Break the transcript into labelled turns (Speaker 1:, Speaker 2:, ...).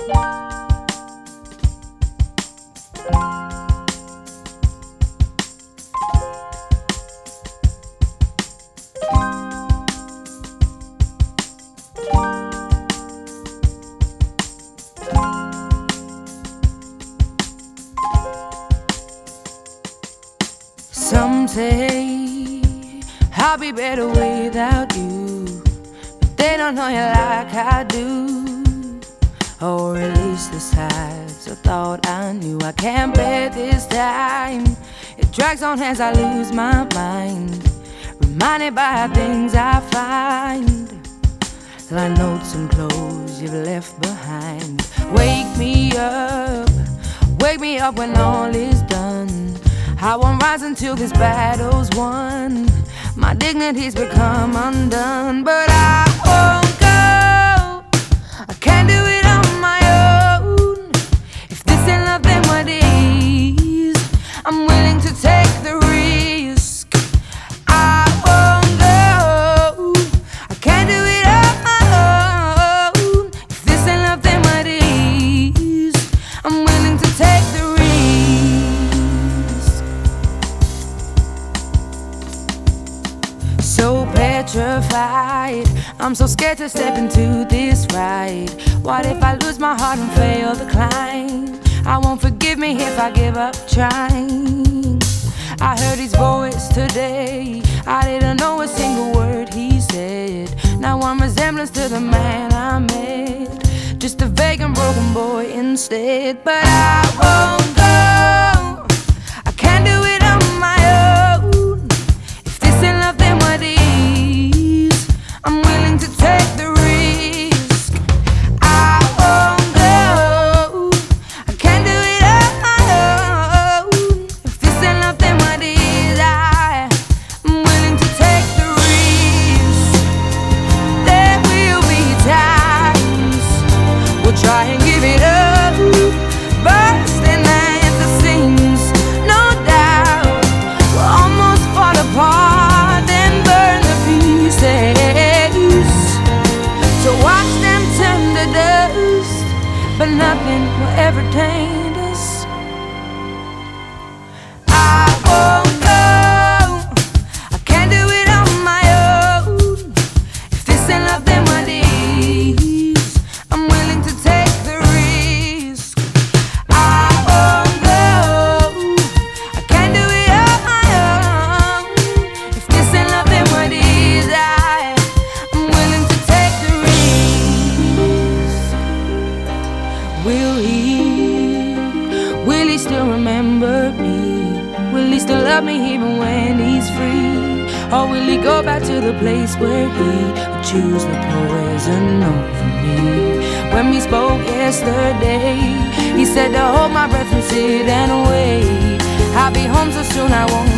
Speaker 1: Some say I'll be better without you, but they don't know you like I do. Or at least the size I thought I knew. I can't bear this time. It drags on as I lose my mind, reminded by things I find, like notes and clothes you've left behind. Wake me up when all is done. I won't rise until this battle's won. My dignity's become undone, but I won't go. I can't do it on my own. If this ain't love, then what is? I'm willing to take the risk. I won't go. I can't do it on my own. If this ain't love, then what is? I'm willing to take the risk. So petrified, I'm so scared to step into this ride. What if I lose my heart and fail the climb? I won't forgive me if I give up trying. I heard his voice today, I didn't know a single word he said. Now one resemblance to the man I met, just a vague and broken boy instead. But I won't go. I can't do it on my own. If this ain't love, then what is? I'm willing to take the risk. I won't go. I can't do it on my own. If this ain't love, then what is? I'm willing to take the risk. There will be times we'll try and give it up, bursting at the seams, no doubt. We'll almost fall apart and burn to pieces. So watch them turn to dust, but nothing will ever taint us. I won't go. I can't do it on my own. If this ain't love, then what is? I'm willing to take the risk. I won't go. I can't do it on my own. If this ain't love, then what is? I'm willing to take the risk. Will he still remember me? Will he still love me even when he's free? Or will he go back to the place where he would choose the poison over me? When we spoke yesterday, he said to hold my breath and sit and wait. I'll be home so soon I won't